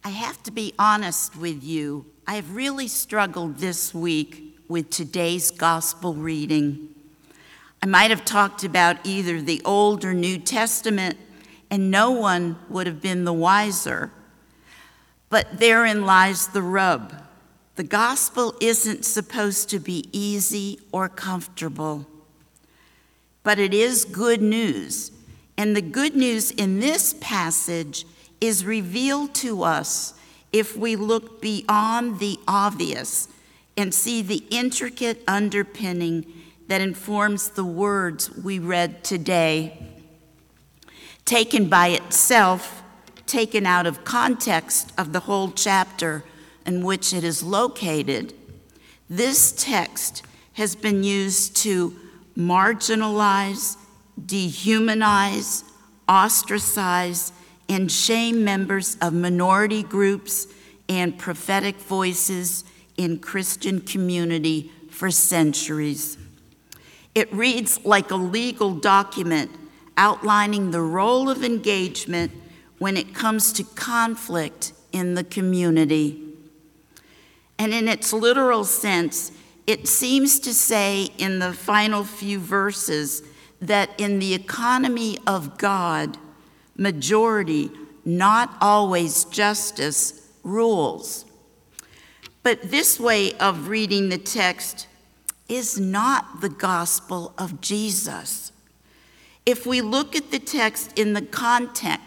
I have to be honest with you. I have really struggled this week with today's gospel reading. I might have talked about either the Old or New Testament, and no one would have been the wiser. But therein lies the rub. The gospel isn't supposed to be easy or comfortable, but it is good news. And the good news in this passage is revealed to us if we look beyond the obvious and see the intricate underpinning that informs the words we read today. Taken by itself, taken out of context of the whole chapter in which it is located, this text has been used to marginalize, dehumanize, ostracize, and shame members of minority groups and prophetic voices in Christian community for centuries. It reads like a legal document outlining the role of engagement when it comes to conflict in the community. And in its literal sense, it seems to say in the final few verses that in the economy of God, majority, not always justice, rules. But this way of reading the text is not the gospel of Jesus. If we look at the text in the context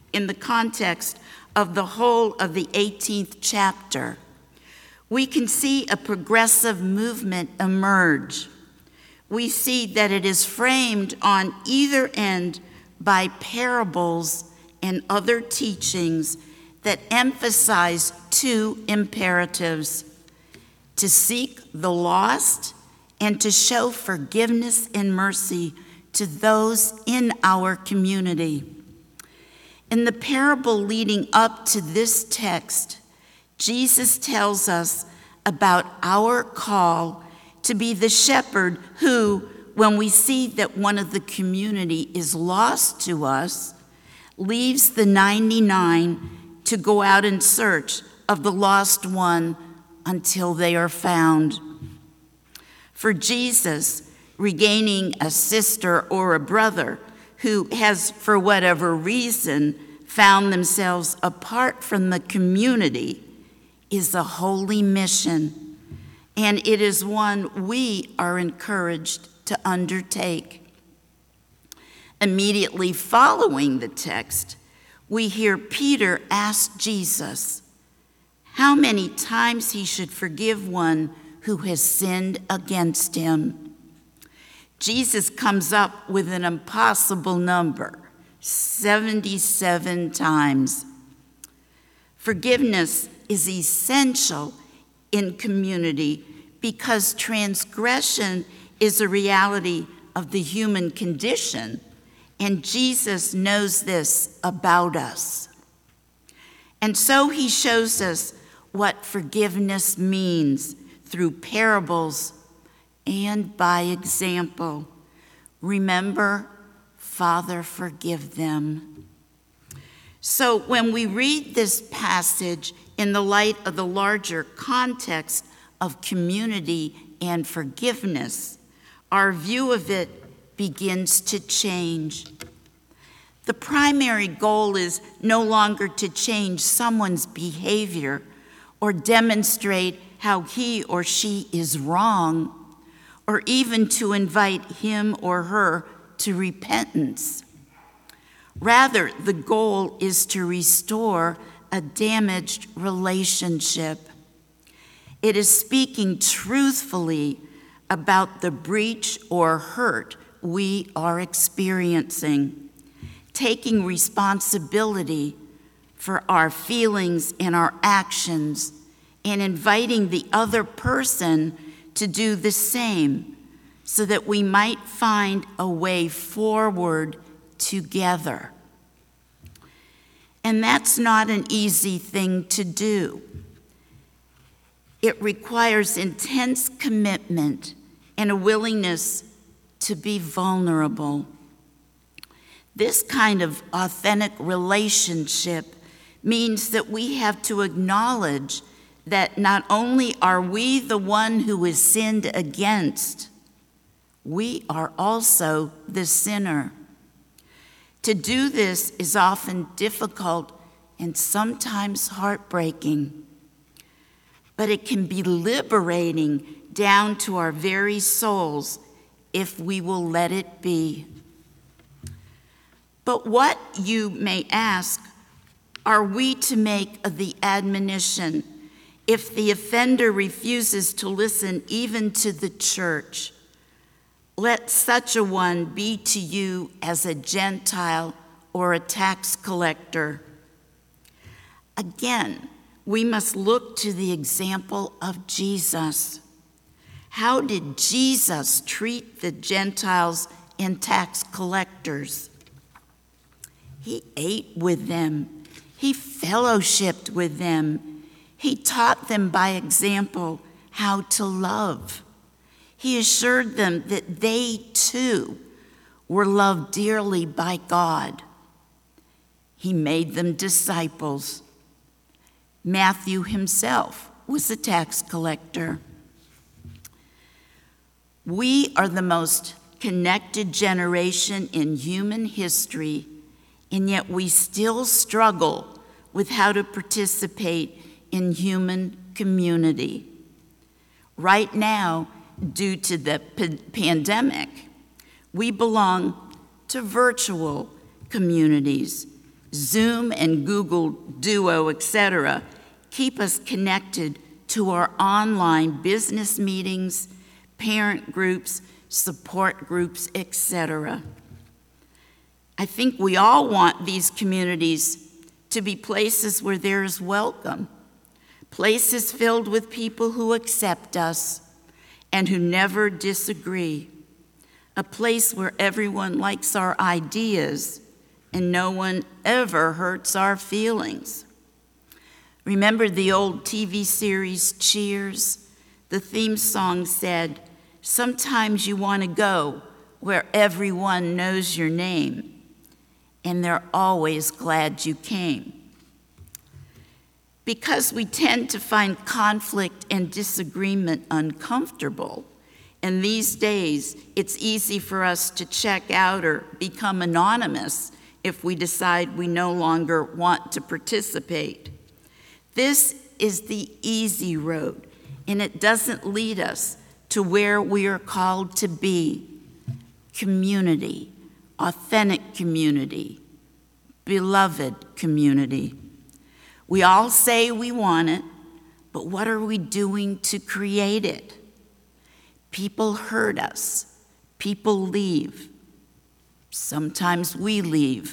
of the whole of the 18th chapter, we can see a progressive movement emerge. We see that it is framed on either end by parables and other teachings that emphasize two imperatives: to seek the lost and to show forgiveness and mercy to those in our community. In the parable leading up to this text, Jesus tells us about our call to be the shepherd who, when we see that one of the community is lost to us, leaves the 99 to go out in search of the lost one until they are found. For Jesus, regaining a sister or a brother who has, for whatever reason, found themselves apart from the community is a holy mission, and it is one we are encouraged to undertake. Immediately following the text, we hear Peter ask Jesus how many times he should forgive one who has sinned against him. Jesus comes up with an impossible number, 77 times. Forgiveness is essential in community because transgression is a reality of the human condition, and Jesus knows this about us. And so he shows us what forgiveness means through parables and by example. Remember, Father, forgive them. So when we read this passage in the light of the larger context of community and forgiveness, our view of it begins to change. The primary goal is no longer to change someone's behavior or demonstrate how he or she is wrong, or even to invite him or her to repentance. Rather, the goal is to restore a damaged relationship. It is speaking truthfully about the breach or hurt we are experiencing, taking responsibility for our feelings and our actions, and inviting the other person to do the same so that we might find a way forward together. And that's not an easy thing to do. It requires intense commitment and a willingness to be vulnerable. This kind of authentic relationship means that we have to acknowledge that not only are we the one who is sinned against, we are also the sinner. To do this is often difficult and sometimes heartbreaking, but it can be liberating down to our very souls if we will let it be. But what, you may ask, are we to make of the admonition if the offender refuses to listen even to the church? Let such a one be to you as a Gentile or a tax collector. Again, we must look to the example of Jesus. How did Jesus treat the Gentiles and tax collectors? He ate with them. He fellowshiped with them. He taught them by example how to love. He assured them that they too were loved dearly by God. He made them disciples. Matthew himself was a tax collector. We are the most connected generation in human history, and yet we still struggle with how to participate in human community. Right now, due to the pandemic, we belong to virtual communities. Zoom and Google Duo, etc., keep us connected to our online business meetings, parent groups, support groups, etc. I think we all want these communities to be places where there is welcome, places filled with people who accept us and who never disagree, a place where everyone likes our ideas and no one ever hurts our feelings. Remember the old TV series Cheers? The theme song said, "Sometimes you want to go where everyone knows your name, and they're always glad you came." Because we tend to find conflict and disagreement uncomfortable, and these days it's easy for us to check out or become anonymous if we decide we no longer want to participate. This is the easy road, and it doesn't lead us to where we are called to be: community, authentic community, beloved community. We all say we want it, but what are we doing to create it? People hurt us. People leave. Sometimes we leave.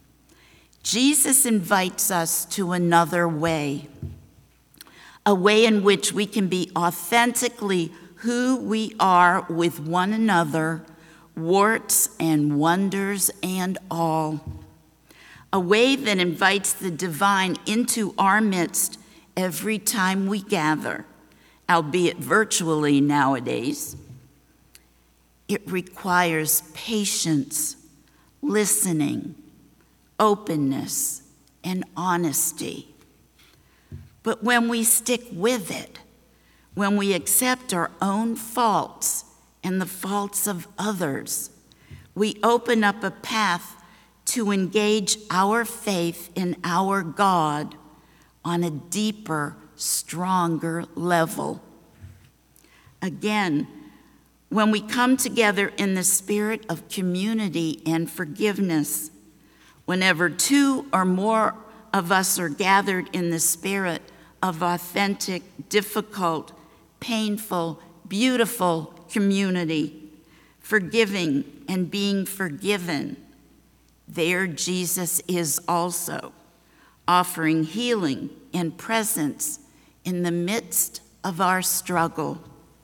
Jesus invites us to another way, a way in which we can be authentically who we are with one another, warts and wonders and all. A way that invites the divine into our midst every time we gather, albeit virtually nowadays. It requires patience, listening, openness, and honesty. But when we stick with it, when we accept our own faults and the faults of others, we open up a path to engage our faith in our God on a deeper, stronger level. Again, when we come together in the spirit of community and forgiveness, whenever two or more of us are gathered in the spirit of authentic, difficult, painful, beautiful community, forgiving and being forgiven, there Jesus is also, offering healing and presence in the midst of our struggle.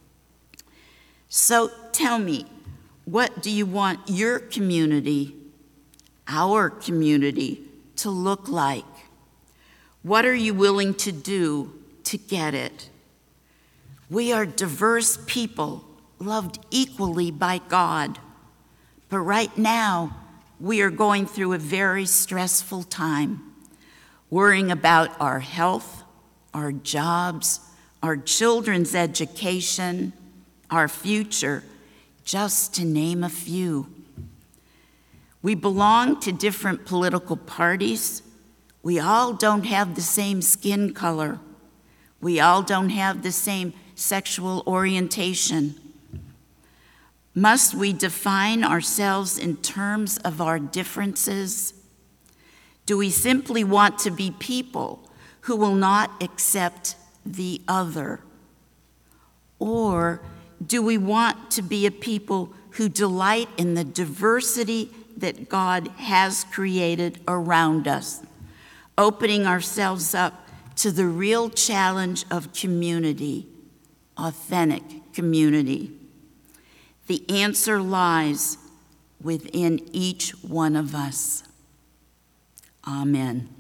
So tell me, what do you want your community, our community, to look like? What are you willing to do to get it? We are diverse people, loved equally by God. But right now, we are going through a very stressful time. worrying about our health, our jobs, our children's education, our future, just to name a few. We belong to different political parties. We all don't have the same skin color. We all don't have the same sexual orientation. Must we define ourselves in terms of our differences? Do we simply want to be people who will not accept the other? Or do we want to be a people who delight in the diversity that God has created around us, opening ourselves up to the real challenge of community, authentic community? The answer lies within each one of us. Amen.